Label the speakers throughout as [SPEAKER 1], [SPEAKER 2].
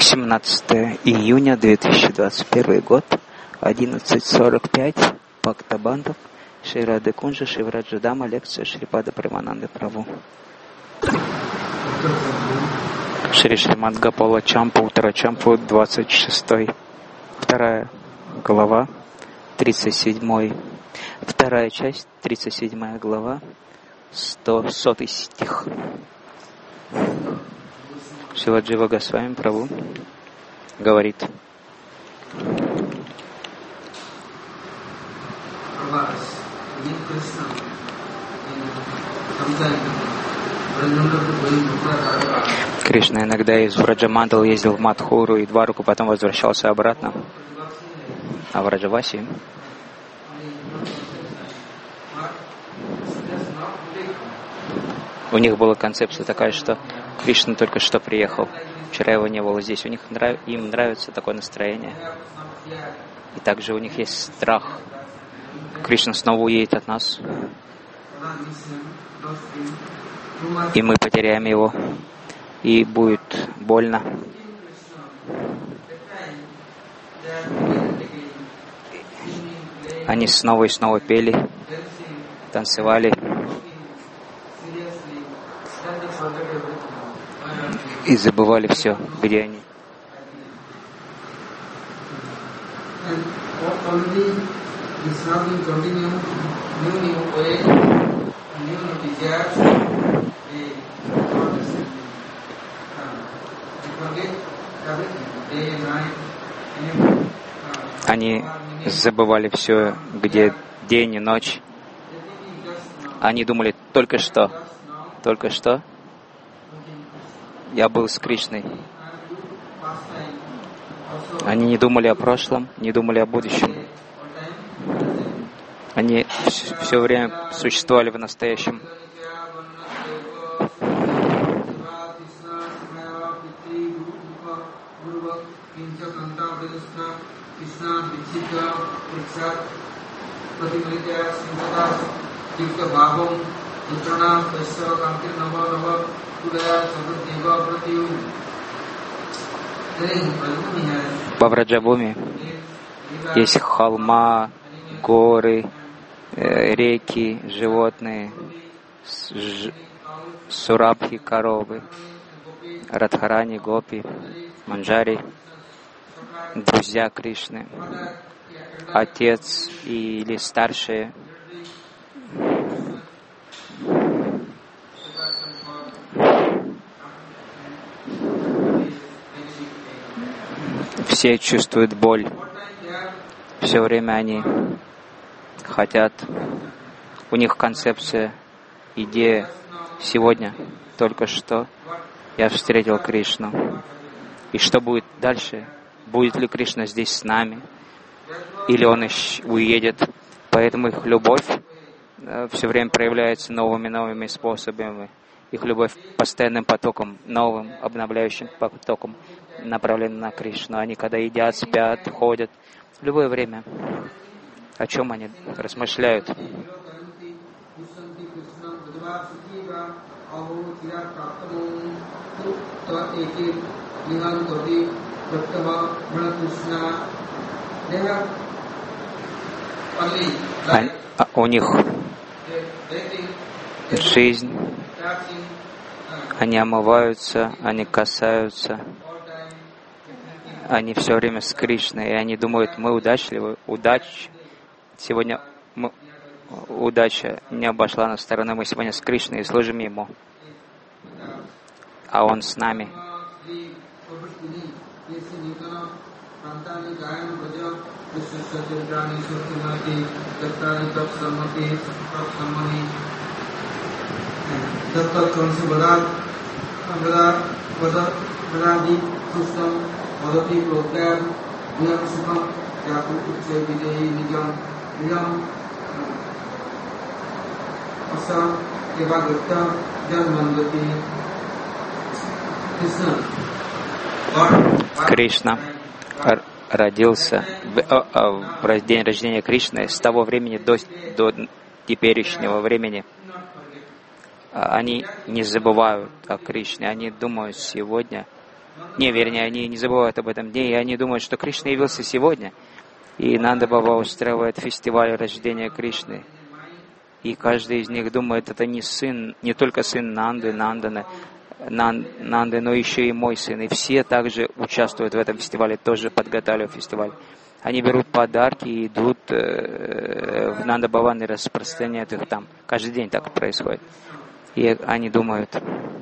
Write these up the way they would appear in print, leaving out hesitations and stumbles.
[SPEAKER 1] 17 июня 2021 год, 11:45, Бхактабандхав, Шри Радхакунджа, Шивраджа Дама, лекция Шрипада Премананды Прабху. Шри Шримад Гопала Чампа, Уттарачампу, 26, 2 глава, 37, вторая часть, 37 глава, 100 стих. Шрила Джива Госвами Прабху говорит: Кришна иногда из Враджамандала ездил в Мадхуру и Двараку, потом возвращался обратно. А в Раджаваси у них была концепция такая, что Кришна только что приехал, вчера его не было здесь. Им нравится такое настроение. И также у них есть страх. Кришна снова уедет от нас, и мы потеряем его, и будет больно. Они снова и снова пели, танцевали и забывали все, где они. Они забывали все, где день и ночь. Они думали, только что я был с Кришной. Они не думали о прошлом, не думали о будущем. Они все время существовали в настоящем. Во Враджабхуми есть холма, горы, реки, животные, сурабхи, коровы, Радхарани, Гопи, Манджари, друзья Кришны, отец или старшие. Все чувствуют боль. Все время они хотят. У них концепция, идея. Сегодня, только что, я встретил Кришну. И что будет дальше? Будет ли Кришна здесь с нами? Или он уедет? Поэтому их любовь все время проявляется новыми способами. Их любовь постоянным потоком, новым, обновляющим потоком направлена на Кришну. Они когда едят, спят, ходят, в любое время. О чем они размышляют? У них жизнь, они омываются, они касаются, они все время с Кришной, и они думают, мы удачливы, сегодня удача не обошла нас стороной, мы сегодня с Кришной и служим Ему, а Он с нами. Кришна родился в день рождения Кришны, с того времени до теперешнего времени. Они не забывают о Кришне, они думают сегодня вернее, они не забывают об этом дне, и они думают, что Кришна явился сегодня. И Нанда Баба устраивает фестиваль рождения Кришны. И каждый из них думает, это не только сын Нанды, Нанды, но еще и мой сын. И все также участвуют в этом фестивале, тоже подготавливают фестиваль. Они берут подарки и идут в Нанда Баван и распространяют их там. Каждый день так происходит. И они думают,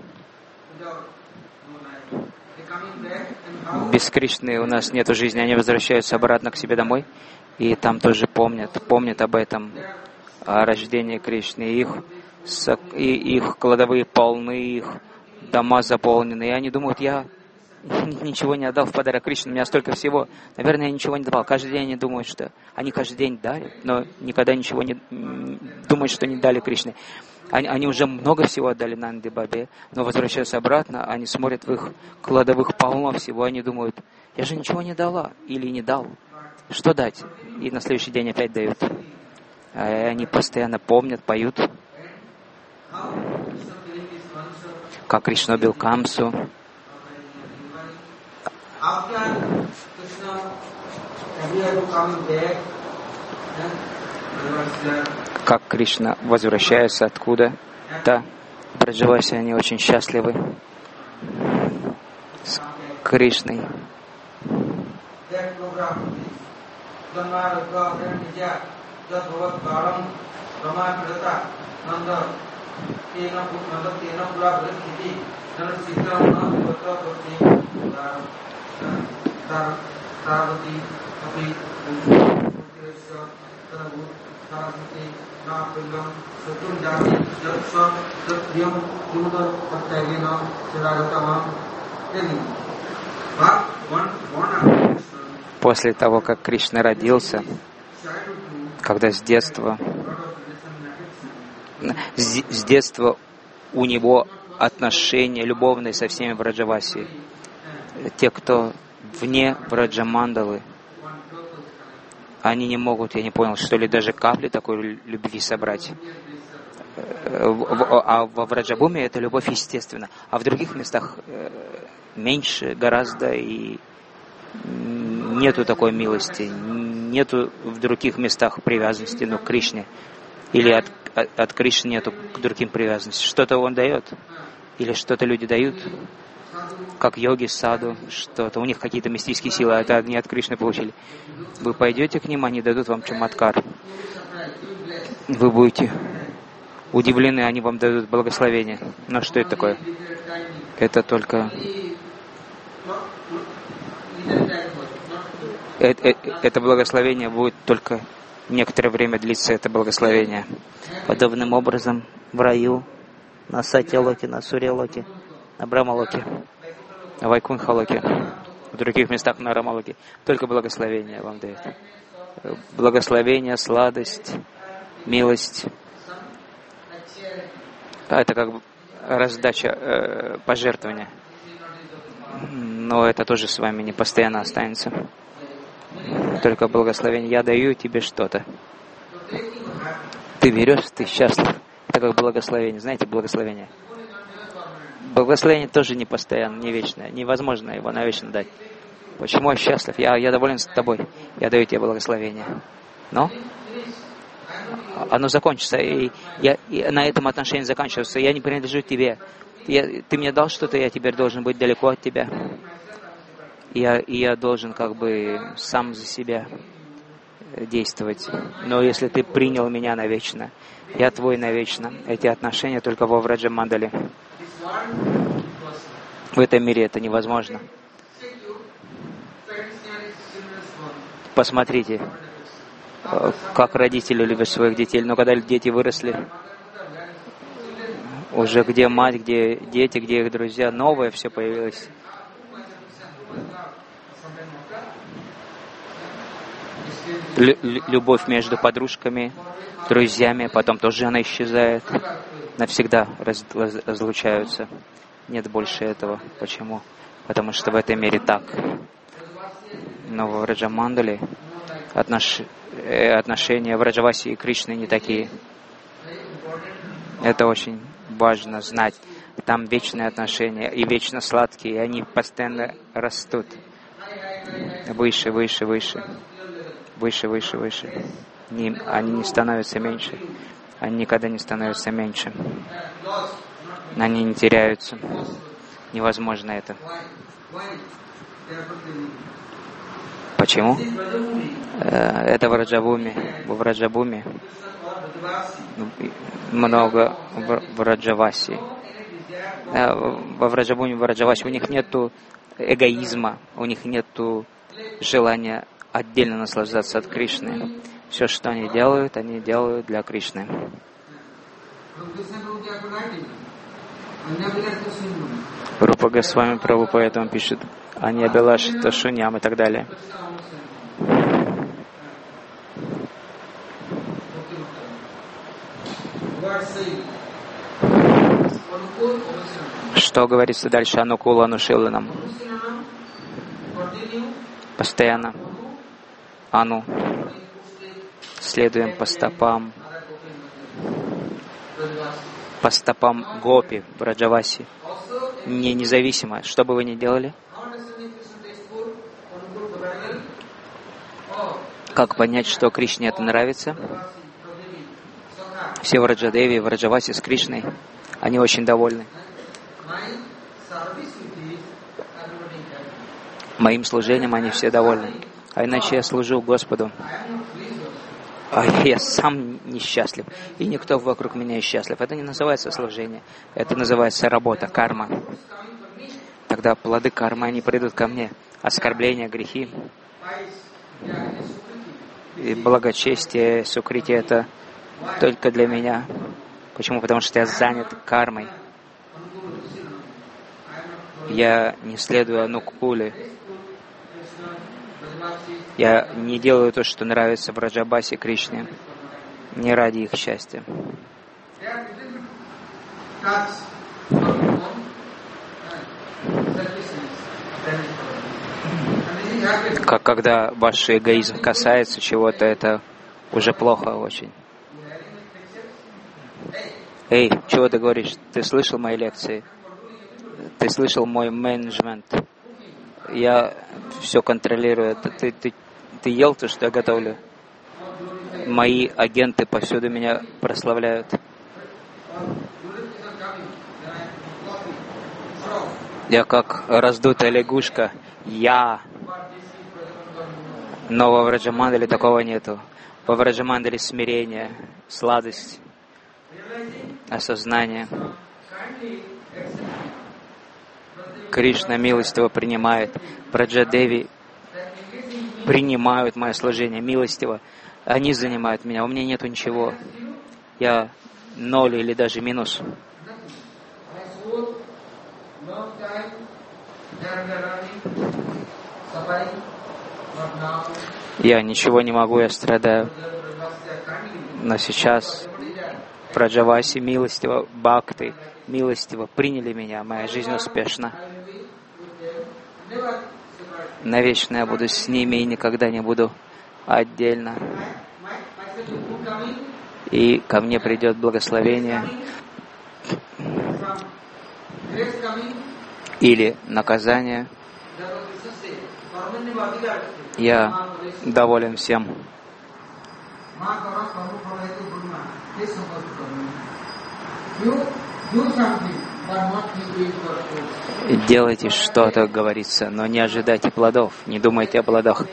[SPEAKER 1] без Кришны у нас нет жизни. Они возвращаются обратно к себе домой, и там тоже помнят об этом, о рождении Кришны. Их кладовые полны, их дома заполнены. И они думают, я ничего не отдал в подарок Кришне, у меня столько всего. Наверное, я ничего не давал. Каждый день они думают, что они каждый день дарят, но никогда ничего не думают, что не дали Кришне. Они уже много всего отдали Нанде Бабе, но возвращаются обратно, они смотрят в их кладовых полно всего, они думают, я же ничего не дала или не дал. Что дать? И на следующий день опять дают. Они постоянно помнят, поют, как Кришна убил Камсу. Как Кришна возвращается откуда-то. Браджаваси, они очень счастливы с Кришной. После того, как Кришна родился, когда с детства у него отношения любовные со всеми Браджаваси. Те, кто вне Браджамандалы, они не могут, я не понял, что ли, даже капли такой любви собрать. А во Враджабуме это любовь естественна. А в других местах меньше гораздо, и нету такой милости, нету в других местах привязанности, к Кришне. Или от Кришны нету к другим привязанностям. Что-то он дает, или что-то люди дают, как йоги, саду, что-то. У них какие-то мистические силы, это они от Кришны получили. Вы пойдете к ним, они дадут вам чаматкар. Вы будете удивлены, они вам дадут благословение. Но что это такое? Это только... Это благословение будет только некоторое время длиться, это благословение. Подобным образом в раю, на Сатья-локе, на Сурья-локе, на Брахма-локе, на Вайкунха-локе, в других местах на Рама-локе, только благословение вам дает. Благословение, сладость, милость. Это как бы раздача пожертвования. Но это тоже с вами не постоянно останется. Только благословение. Я даю тебе что-то. Ты берешь, ты счастлив. Это как благословение. Знаете, благословение? Благословение тоже не постоянно, не вечное. Невозможно его навечно дать. Почему я счастлив? Я доволен с тобой. Я даю тебе благословение. Но оно закончится. И на этом отношения заканчиваются. Я не принадлежу тебе. Ты мне дал что-то, я теперь должен быть далеко от тебя. Я должен как бы сам за себя действовать. Но если ты принял меня навечно, я твой навечно. Эти отношения только во Враджамандале. В этом мире это невозможно. Посмотрите, как родители любят своих детей. Но когда дети выросли, уже где мать, где дети, где их друзья, новое все появилось. Любовь между подружками, друзьями, потом тоже она исчезает. Навсегда разлучаются. Нет больше этого. Почему? Потому что в этом мире так. Но в Враджамандале отношения Враджаваси и Кришны не такие. Это очень важно знать. там вечные отношения и вечно сладкие, и они постоянно растут. Выше, выше, выше. Выше, выше, выше. Они не становятся меньше. Они никогда не становятся меньше. Они не теряются. Невозможно это. Почему? Это в Раджабхуми. В Раджабхуми много в Раджаваси. Во Раджабхуми, в Раджаваси у них нету эгоизма, у них нету желания отдельно наслаждаться от Кришны. Все, что они делают для Кришны. Рупа Госвами Прабху поэтому пишет Ани Абилаши Ташуньям и так далее. Что говорится дальше? Анукула Анушиланам. Постоянно. Ану. Следуем по стопам Гопи в Раджаваси. Независимо, что бы вы ни делали. Как понять, что Кришне это нравится? Все в Раджадеви, в Раджаваси с Кришной, они очень довольны. Моим служением они все довольны. А иначе я служу Господу. А я сам несчастлив. И никто вокруг меня не счастлив. Это не называется служение. Это называется работа, карма. Тогда плоды кармы, они придут ко мне. Оскорбления, грехи. И благочестие, сукрити — это только для меня. Почему? Потому что я занят кармой. Я не следую Анукуле. Я не делаю то, что нравится в Раджабасе Кришне, не ради их счастья. Как когда ваш эгоизм касается чего-то, это уже плохо очень. Эй, чего ты говоришь? Ты слышал мои лекции? Ты слышал мой менеджмент? Я все контролирую. Ты ел то, что я готовлю? Мои агенты повсюду меня прославляют. Я как раздутая лягушка. Но во Враджамандале такого нету. Во Враджамандале смирение, сладость, осознание. Кришна милостиво принимает. Браджадеви принимают мое служение милостиво. Они занимают меня. У меня нету ничего. Я ноль или даже минус. Я ничего не могу, я страдаю. Но сейчас в Раджаваси милостиво, бхакты милостиво приняли меня. Моя жизнь успешна. Навечно я буду с ними и никогда не буду отдельно. И ко мне придет благословение или наказание. Я доволен всем. Делайте что-то, говорится, но не ожидайте плодов, не думайте о плодах.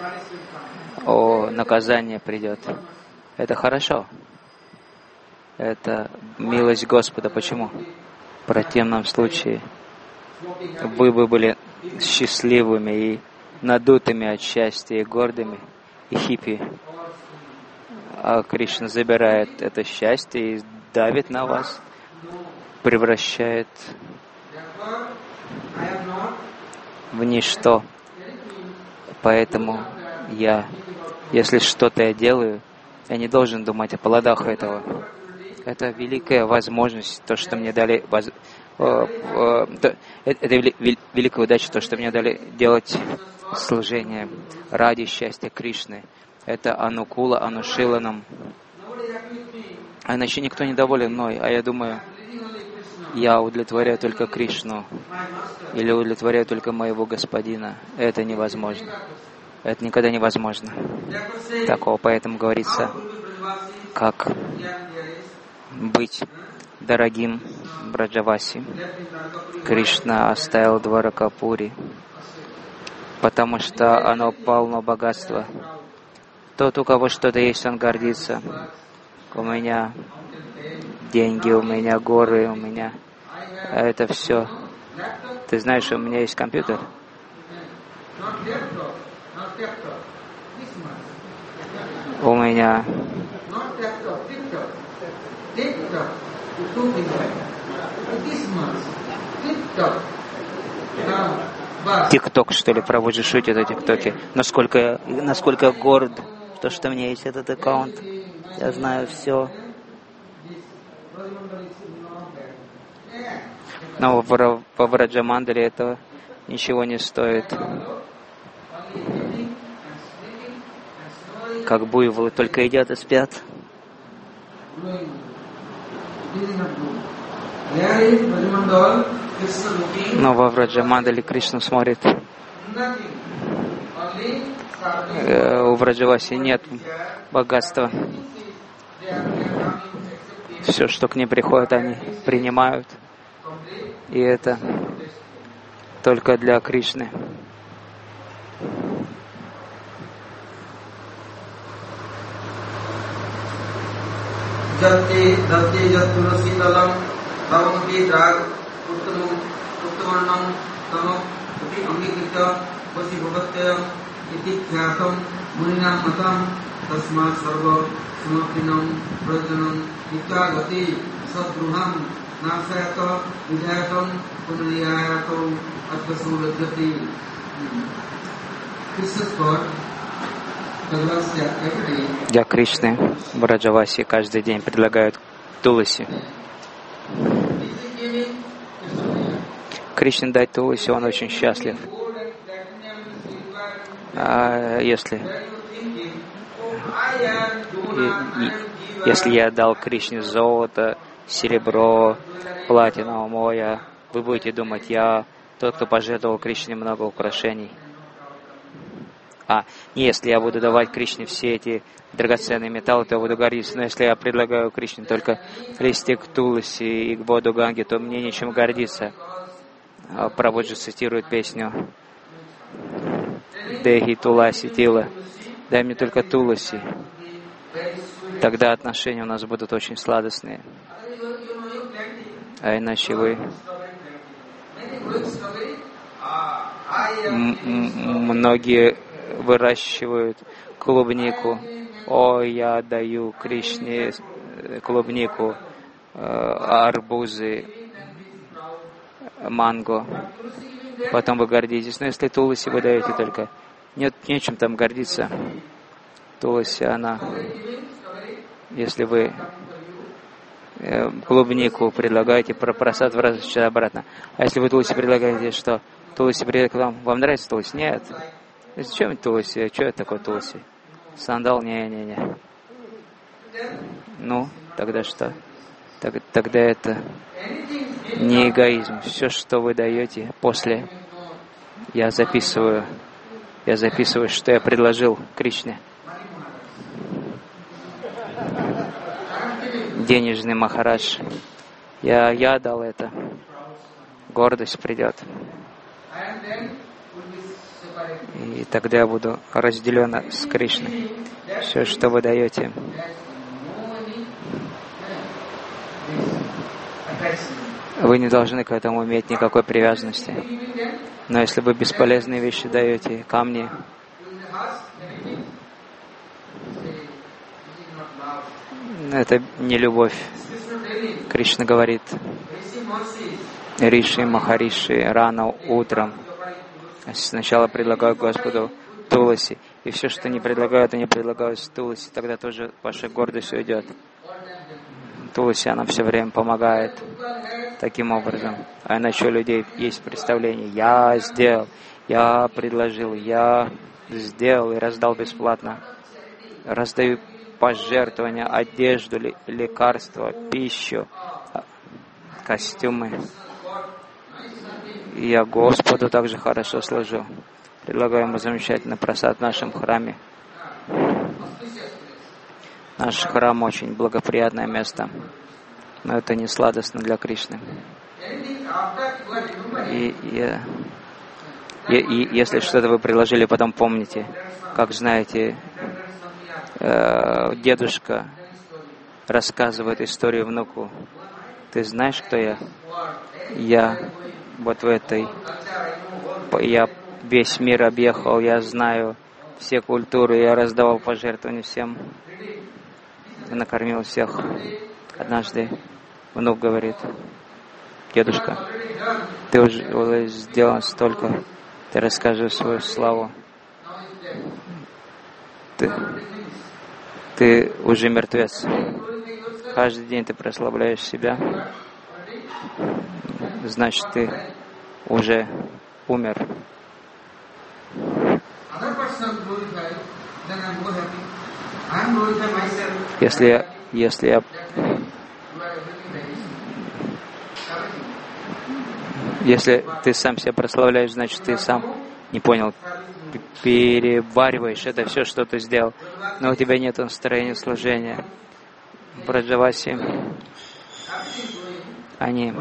[SPEAKER 1] Наказание придет. Это хорошо. Это милость Господа. Почему? В противном случае вы бы были счастливыми и надутыми от счастья, и гордыми, и хиппи. А Кришна забирает это счастье и давит на вас, превращает в ничто. Поэтому если что-то я делаю, я не должен думать о плодах этого. Это великая возможность, то, что мне дали, это великая удача, то, что мне дали делать служение ради счастья Кришны. Это Анукула Анушиланам. А иначе никто не доволен мной. А я думаю, я удовлетворяю только Кришну или удовлетворяю только моего Господина. Это невозможно. Это никогда невозможно. Такого, поэтому говорится, как быть дорогим Браджаваси. Кришна оставил Дваракапури, потому что оно полно богатства. Тот, у кого что-то есть, он гордится. У меня деньги, у меня горы, у меня это все. Ты знаешь, у меня есть компьютер? У меня ТикТок, что ли, проводишь, шутит о ТикТоке. Насколько я горд, то, что у меня есть этот аккаунт. Я знаю все. Но во Враджамандале это ничего не стоит. Как буйволы только едят и спят. Но во Враджамандале Кришна смотрит. У Враджаваси нет богатства. Все, что к ним приходит, они принимают. И это только для Кришны. Для Кришны Браджаваси каждый день предлагают Туласи. Кришне дать Туласи, он очень счастлив. А если я дал Кришне золото, серебро, платину, моя, вы будете думать, я тот, кто пожертвовал Кришне много украшений. Если я буду давать Кришне все эти драгоценные металлы, то я буду гордиться. Но если я предлагаю Кришне только листик Туласи и воду Ганги, то мне нечем гордиться. Прабхуджи цитирует песню Дехи Туласи Тила. Дай мне только Туласи. Тогда отношения у нас будут очень сладостные. А иначе многие выращивают клубнику. Я даю Кришне клубнику, арбузы, манго. Потом вы гордитесь. Но если Туласи вы даете только, нечем там гордиться. Туласи, если вы клубнику предлагаете, просад возвращается обратно. А если вы Туласи предлагаете, что Туласи придет к вам нравится Туласи? Нет. Зачем Туласи? Что это такое Туласи? Сандал? Не. Тогда что? Тогда это не эгоизм. Все, что вы даете после, я записываю, что я предложил Кришне. Денежный Махарадж. Я дал это. Гордость придет. И тогда я буду разделен с Кришной. Все, что вы даете, вы не должны к этому иметь никакой привязанности. Но если вы бесполезные вещи даете, камни, это не любовь. Кришна говорит, Риши, Махариши рано утром сначала предлагают Господу Туласи, и все, что не предлагают, они предлагают с Туласи, тогда тоже ваша гордость уйдет. Туласи, она все время помогает таким образом. А иначе у людей есть представление, я сделал, я предложил, я сделал и раздал бесплатно. Раздаю пожертвования, одежду, лекарства, пищу. костюмы. И я Господу также хорошо служу. Предлагаю ему замечательный просад в нашем храме. Наш храм очень благоприятное место, но это не сладостно для Кришны. И если что-то вы приложили, потом помните, как знаете, дедушка рассказывает историю внуку. Ты знаешь, кто я? Я вот в этой... Я весь мир объехал, я знаю все культуры, я раздавал пожертвования всем, накормил всех. Однажды внук говорит: дедушка, ты уже сделал столько, ты расскажешь свою славу. Ты уже мертвец. Каждый день ты прославляешь себя. Значит, ты уже умер. Если ты сам себя прославляешь, значит, ты сам не понял, перевариваешь это все, что ты сделал, но у тебя нет настроения служения. Браджаваси, они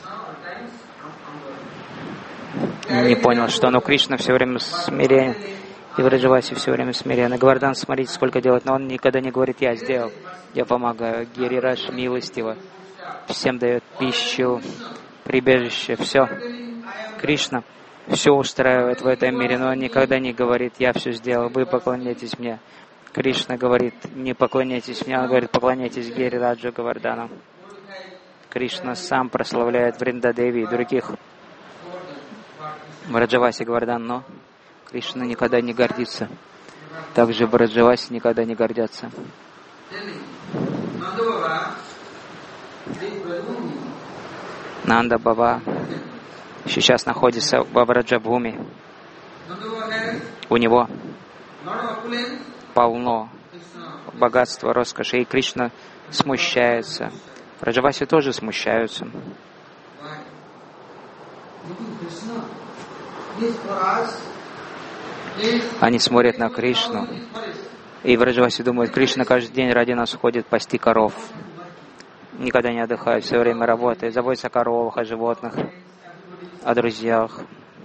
[SPEAKER 1] не понял, что Кришна все время смирен, и Браджаваси все время смирен. И Говардан, смотрите, сколько делает, но он никогда не говорит: я сделал, я помогаю. Гирираш милостиво всем дает пищу, прибежище, все. Кришна все устраивает в этом мире, но он никогда не говорит: я все сделал, вы поклоняйтесь мне. Кришна говорит: не поклоняйтесь мне, он говорит: поклоняйтесь Гирираджу Говардану. Кришна сам прославляет Вриндадеви и других. Браджаваси Говардан, но Кришна никогда не гордится. Также Браджаваси никогда не гордятся. Нанда Баба сейчас находится во Браджабхуми. У него полно богатства, роскоши, и Кришна смущается. Браджаваси тоже смущаются. Они смотрят на Кришну, и Браджаваси думают: Кришна каждый день ради нас ходит пасти коров. Никогда не отдыхает, все время работает, заботится о коровах, о животных, о друзьях.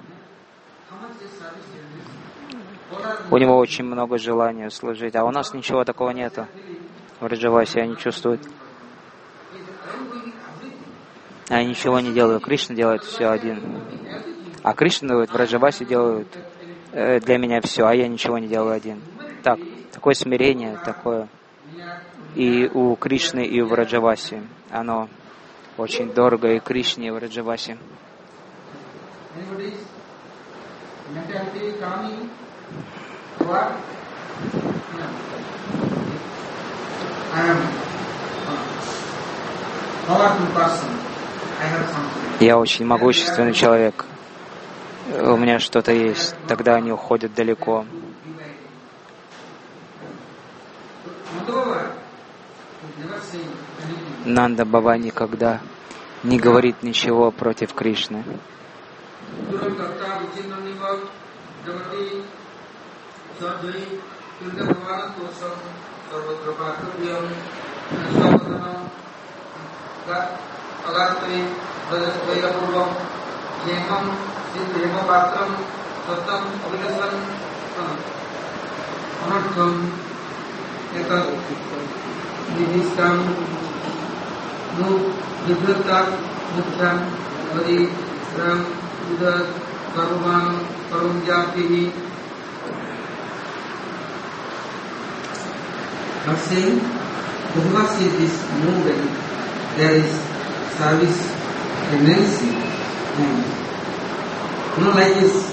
[SPEAKER 1] У него очень много желания служить, а у нас ничего такого нету. Браджаваси, они чувствуют. Они ничего не делают. Кришна делает все один. А Кришна говорит: Браджаваси делают для меня все, а я ничего не делаю один. Так, такое смирение, такое. И у Кришны, и у Браджаваси. Оно очень дорого и Кришне, и Браджаваси. Я очень могущественный человек. У меня что-то есть. Тогда они уходят далеко. Нанда Баба никогда не говорит ничего против Кришны.
[SPEAKER 2] Not saying, Bhagavad says this movement, there is service tendency, and like this.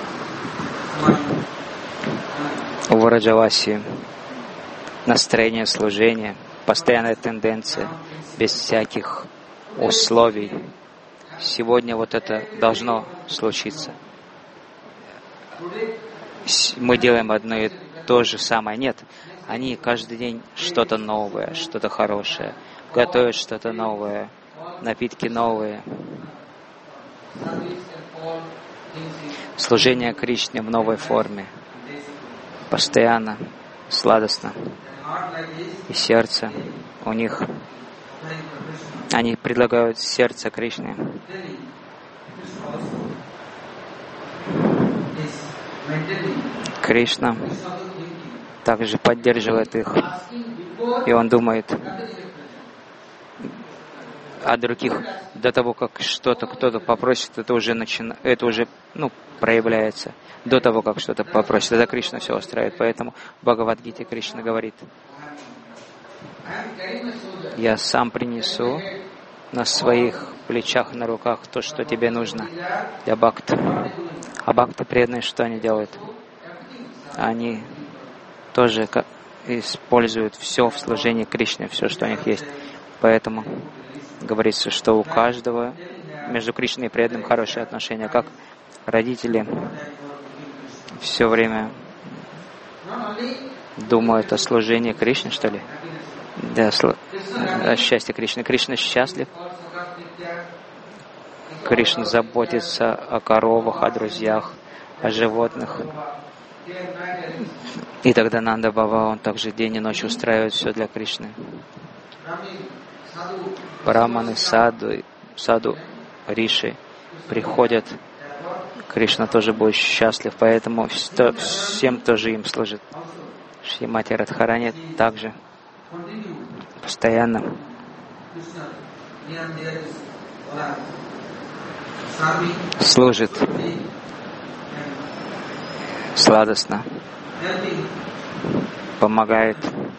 [SPEAKER 1] У Браджаваси настроение служения, постоянная тенденция, без всяких условий. Сегодня вот это должно случиться. Мы делаем одно и то же самое. Нет, они каждый день что-то новое, что-то хорошее, готовят что-то новое. напитки новые. Служение Кришне в новой форме. Постоянно, сладостно. И сердце у них, они предлагают сердце Кришне. Кришна также поддерживает их. И он думает о других. До того, как что-то кто-то попросит, это уже проявляется. До того, как что-то попросит. Это Кришна все устраивает. Поэтому в Бхагавад-гите Кришна говорит: я сам принесу на своих плечах, на руках то, что тебе нужно для бхакти. А бхакти преданные, что они делают? Они тоже используют все в служении Кришне, все, что у них есть. Поэтому говорится, что у каждого между Кришной и преданным хорошие отношения, как родители все время думают о служении Кришне, что ли? Да, о счастье Кришны. Кришна счастлив. Кришна заботится о коровах, о друзьях, о животных. И тогда Нанда Бава, он также день и ночь устраивает все для Кришны. Браманы, саду, риши приходят. Кришна тоже будет счастлив, поэтому всем тоже им служит. Шримати Радхарани также постоянно служит сладостно, помогает.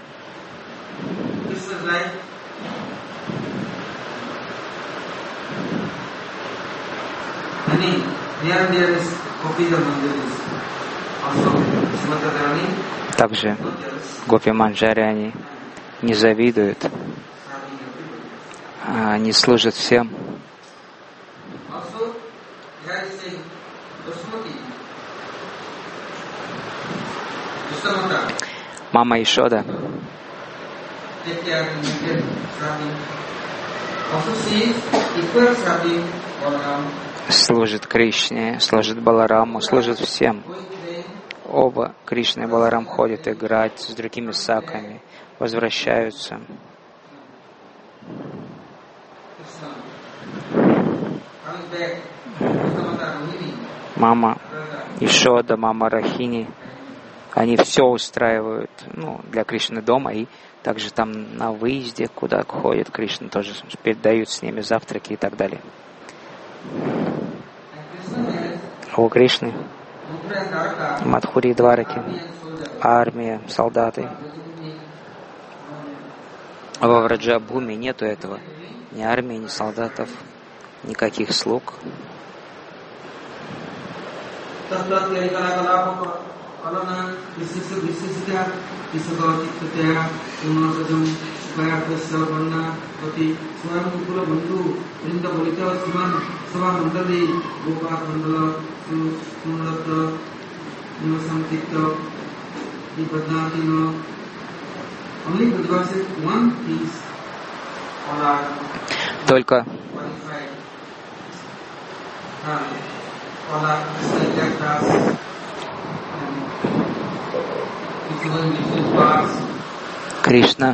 [SPEAKER 1] Также Гопи Манджари, они не завидуют, они служат всем. Мама Ишода служит Кришне, служит Балараму, служит всем. Оба, Кришна и Баларам, ходят играть с другими саками, возвращаются. Мама Ишода, мама Рахини, они все устраивают для Кришны дома, и также там на выезде, куда ходит Кришна, тоже передают с ними завтраки и так далее. У Кришны Мадхури и Двараки, армия, солдаты. Во Враджабхуми нету этого. Ни армии, ни солдатов, никаких слуг. Только Кришна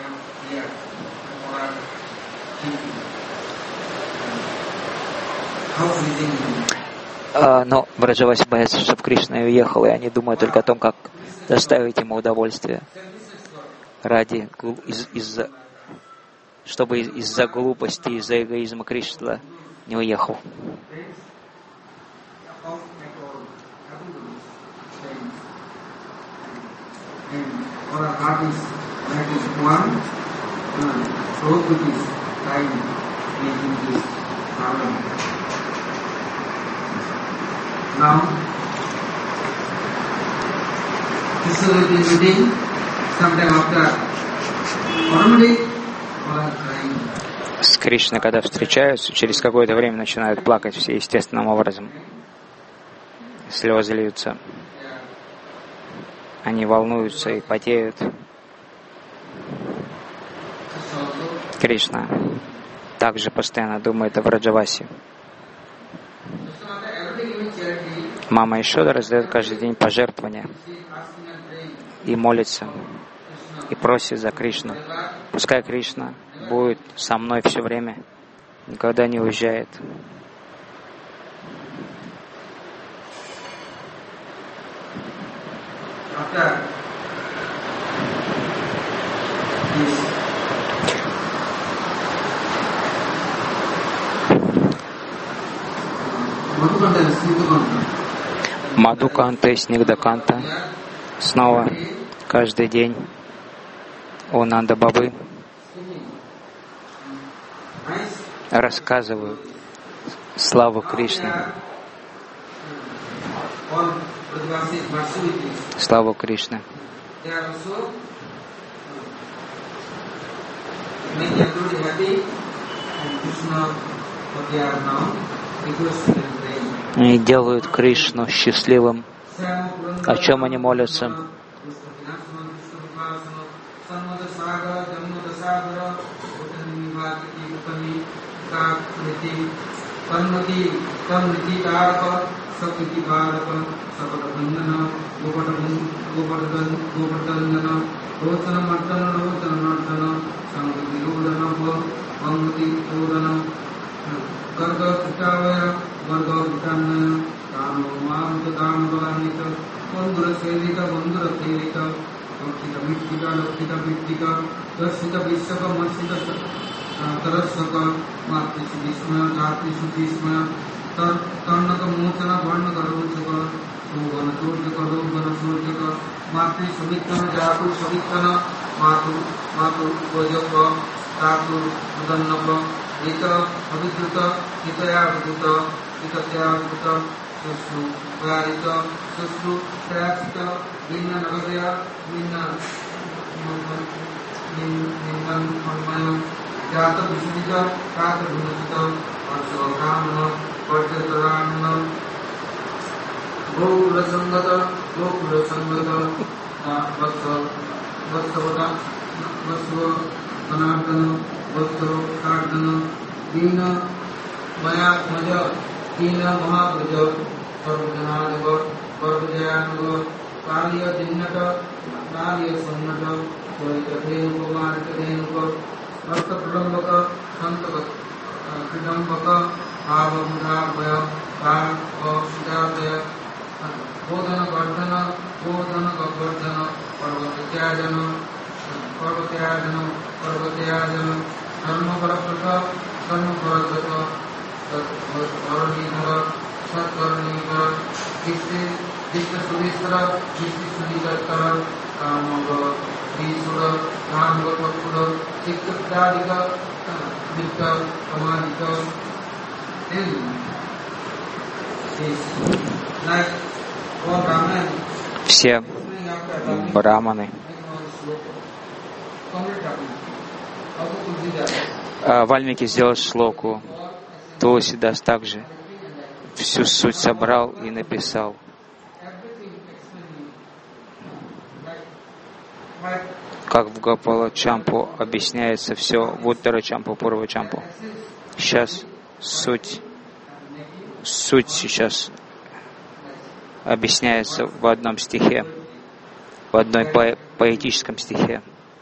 [SPEAKER 1] но Враджаваси боятся, чтобы Кришна уехал, и они думают только о том, как доставить ему удовольствие, чтобы из-за глупости, из-за эгоизма Кришна не уехал. С Кришной, когда встречаются, через какое-то время начинают плакать все естественным образом. Слезы льются. Они волнуются и потеют. Кришна также постоянно думает о Враджавасе. Мама Ишода раздает каждый день пожертвования и молится, и просит за Кришну. Пускай Кришна будет со мной все время, никогда не уезжает. Мадхуканта и Снигдаканта снова каждый день о Нанда Бабы рассказывают славу Кришны. Славу Кришны. И делают Кришну счастливым. О чем они молятся? Все браманы. Вальмики сделал шлоку. Туласидас также всю суть собрал и написал. Как в Гопала Чампу объясняется все в Уттара Чампу, Пурва Чампу. Сейчас суть сейчас объясняется в одном стихе, в одной поэтическом стихе.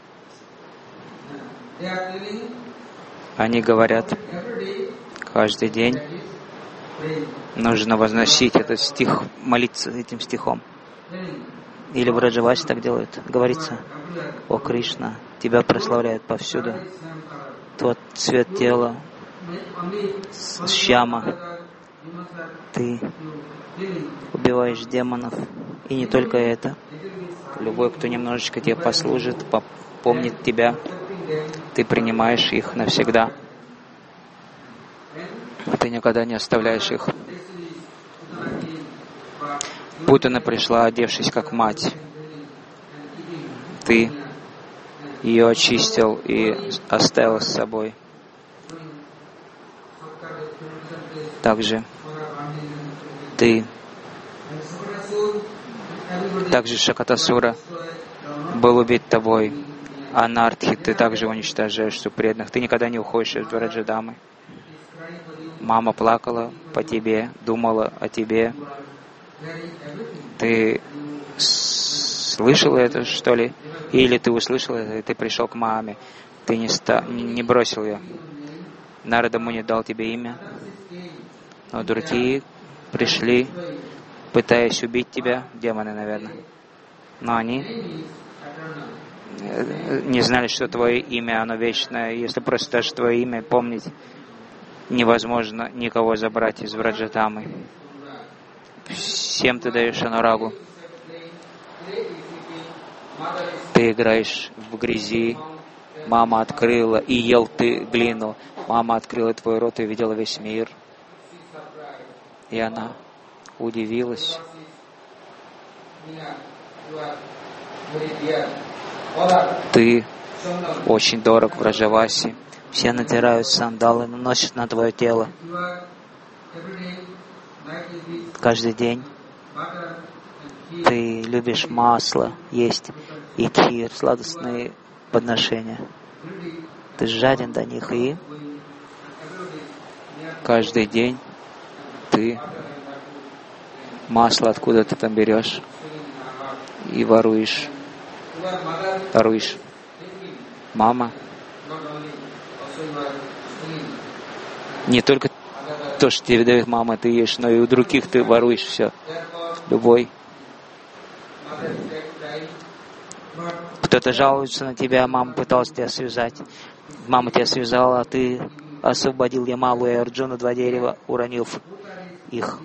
[SPEAKER 1] Они говорят, каждый день нужно возносить этот стих, молиться этим стихом. Или Враджаваси так делают. Говорится: «О Кришна, Тебя прославляют повсюду. Тот цвет тела, шьяма, Ты убиваешь демонов». И не только это. Любой, кто немножечко Тебе послужит, помнит Тебя, Ты принимаешь их навсегда. Ты никогда не оставляешь их. Путана пришла, одевшись как мать. Ты ее очистил и оставил с собой. Также Шакатасура был убит тобой. анархи ты также уничтожаешь преданных. Ты никогда не уходишь из Враджадамы. Мама плакала по тебе, думала о тебе. Ты слышал это, что ли? Или ты услышал это, и ты пришел к маме. Ты не бросил ее. Нарада Муни дал тебе имя. Но другие пришли, пытаясь убить тебя, демоны, наверное. Но они не знали, что твое имя, оно вечное. Если просто даже твое имя помнить, невозможно никого забрать из Враджадамы. Всем ты даешь анурагу. Ты играешь в грязи. Мама открыла, и ел ты глину. Мама открыла твой рот и видела весь мир. И она удивилась. Ты очень дорог в Враджавасе. Все натирают сандалы, наносят на твое тело. Каждый день ты любишь масло есть и кхир, сладостные подношения. Ты жаден до них, и каждый день ты масло откуда-то там берешь и воруешь. Мама не только то, что тебе дает мама, ты ешь, но и у других ты воруешь все. Любой. Кто-то жалуется на тебя, мама пыталась тебя связать. Мама тебя связала, а ты освободил Ямалу и Арджуну, 2 дерева, уронил их.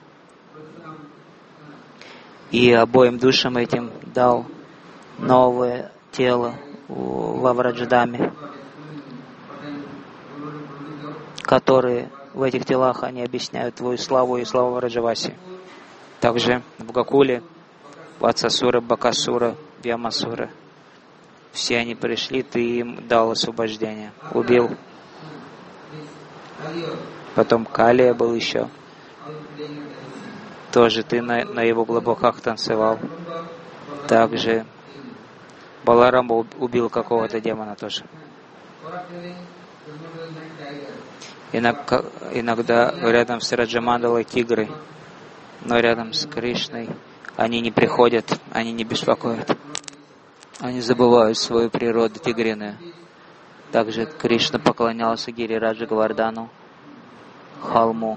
[SPEAKER 1] И обоим душам этим дал новое тело во Враджадаме, которые в этих телах они объясняют твою славу и славу Враджаваси. Также в Гакуле Ватсасура, Бакасура, Вьямасура. Все они пришли, ты им дал освобождение. Убил. Потом Калия был еще. Тоже ты на его глубоках танцевал. Также Баларам убил какого-то демона тоже. Иногда рядом с Раджамандалой тигры, но рядом с Кришной они не приходят, они не беспокоят. Они забывают свою природу тигриную. Также Кришна поклонялся Гирираджа Говардану, холму.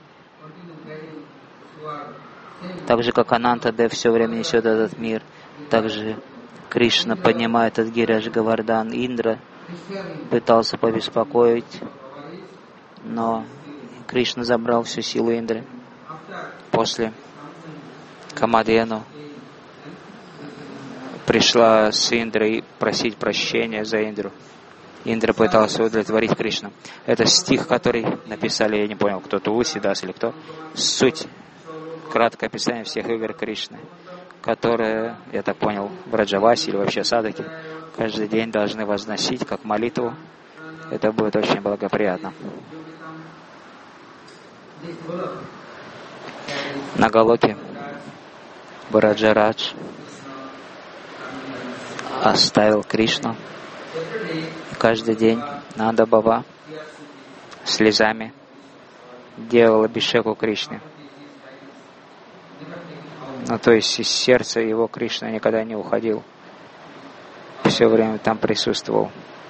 [SPEAKER 1] Так же, как Ананта-Дев все время несет этот мир, также Кришна поднимает от Гирираджа Говардан. Индра пытался побеспокоить, но Кришна забрал всю силу Индры. После Камадену пришла с Индрой просить прощения за Индру. Индра пытался удовлетворить Кришну. Это стих, который написали, я не понял, кто, Тулсидас или кто. Суть, краткое описание всех игр Кришны, которые, я так понял, в Раджавасе или вообще Садаке каждый день должны возносить как молитву. Это будет очень благоприятно. На Галоке Враджарадж оставил Кришну. И каждый день Нанда Баба слезами делал абхишеку Кришне. Ну, то есть из сердца его Кришна никогда не уходил. Все время там присутствовал.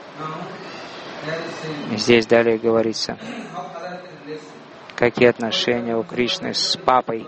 [SPEAKER 1] И здесь далее говорится, какие отношения у Кришны с папой.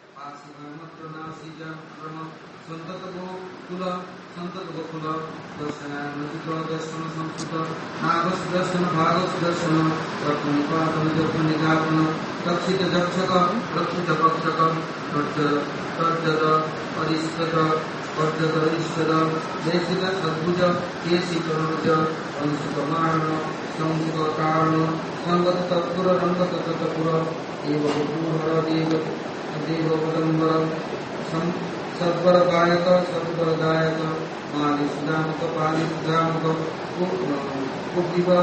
[SPEAKER 2] Sadvaragayaka, Sadvaragayaka, Malisudamaka, Palisudamaka, Kudiva,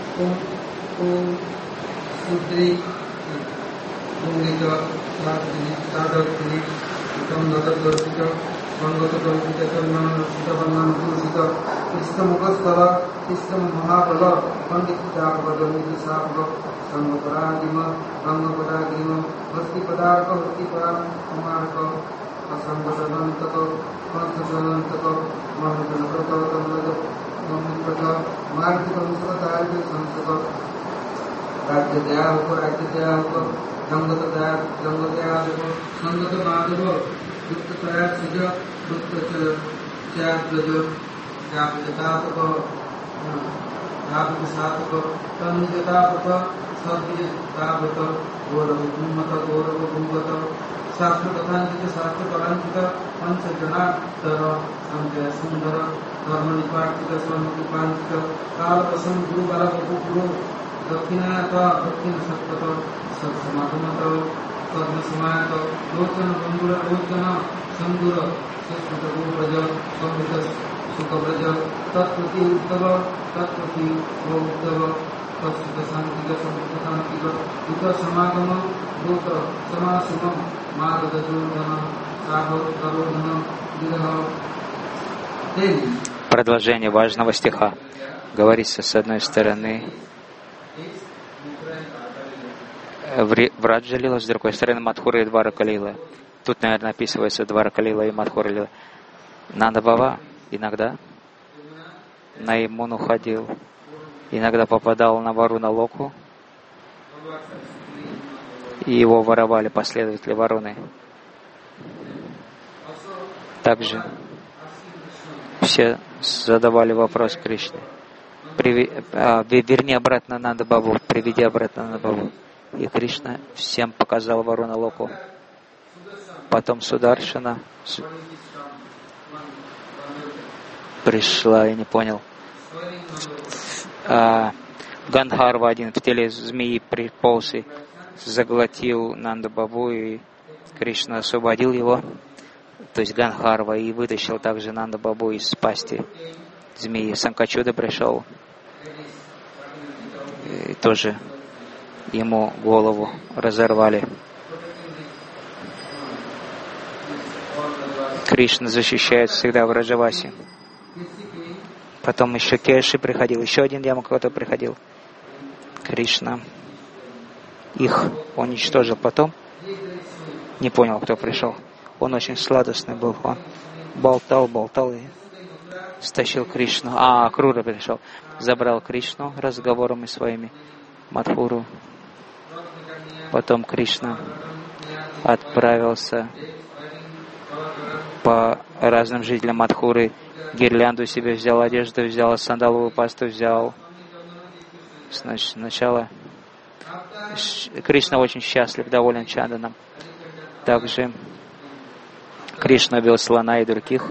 [SPEAKER 2] Sudri, Mungita, Sadakini, Tam Nadakartika, Mangata Kalpita, Kalman, Sutavarman, Purusita, Istamukastara, Istam Mahabala, Pandit Japavadamiti Sabha, Samvaparadima, Rangapadagima, Vasti Padarka, Vasti Padarka, Asambadanantaka, Pantasanantaka, Mahajanapata, Mamipata, Martika Musatari, Sansaka, Rajya Dhyaka, Rajya Dhyaka, Jangata Dhyaka, Sangata Madhava, Dukta Taya Sija, Dukta Chaya Praja, Jataka, Jataka, Tanjataka, Sabhijataka, Gaurava Gumata, Gaurava Gumata, Shastra Kathanjita, Shastra Paranjita, Panchajana, Tara, Samjaya Sundara, Dharma Nipartika, Swami Nipantika, Kala Pasam, Guru Bala Guru, Dakshinayata, Dakshin Sattata, Satsamatamata, Karma Samayata, Lochana Bandura, Lochana, Sandura, Sasmata Guraja, Samvita Sukabraja, Tatpati Uttava, Tatpati Uttava, Tatsita Santika, Samvita Santika, Uta Samadama, Gota, Samasamam, Marada Jodhana, Saho, Tarodhana, Vidaha.
[SPEAKER 1] Продолжение важного стиха. Говорится с одной стороны Враджа Лила, с другой стороны Мадхура и Дварака Лила. Тут, наверное, описывается Дварака Лила и Мадхура Лила. Нанда Бава иногда на Ямуну ходил, иногда попадал на Варуна Локу, и его воровали последователи Варуны. Также все задавали вопрос Кришне. Верни обратно Нанда Бабу, приведи обратно Нанда Бабу. И Кришна всем показал Варуна Локу. Потом Сударшана пришла, я не понял. Гандхарва один в теле змеи приполз и заглотил Нанда Бабу, и Кришна освободил его, то есть Гандхарва, и вытащил также Нанда Бабу из пасти змеи. Санкачуда пришел, и тоже ему голову разорвали. Кришна защищает всегда Враджаваси. Потом еще Кеши приходил, еще один Ямакота приходил. Кришна их уничтожил. Потом не понял, кто пришел. Он очень сладостный был. Он болтал и стащил Кришну. Крура пришел. Забрал Кришну разговорами своими, Мадхуру. Потом Кришна отправился по разным жителям Мадхуры. Гирлянду себе взял, одежду взял, сандаловую пасту взял. Сначала Кришна очень счастлив, доволен Чанданом. Также Кришна убил слона и других.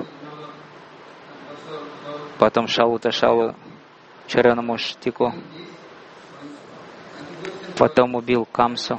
[SPEAKER 1] Потом Шалу Чаранамуштику. Потом убил Камсу.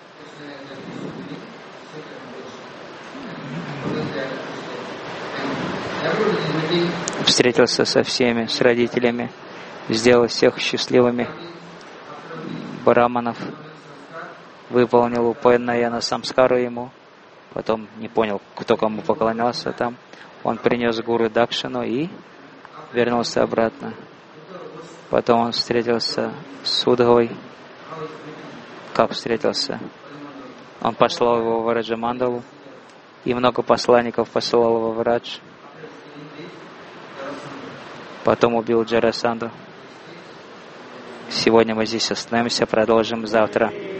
[SPEAKER 1] Встретился со всеми, с родителями, сделал всех счастливыми. Браманов выполнил Упайнаяна Самскару ему. Потом не понял, кто кому поклонялся там. Он принес гуру Дакшину и вернулся обратно. Потом он встретился с Удхавой. Как встретился? Он послал его в Раджамандалу, и много посланников посылал его в Радж. Потом убил Джарасанду. Сегодня мы здесь остановимся, продолжим завтра.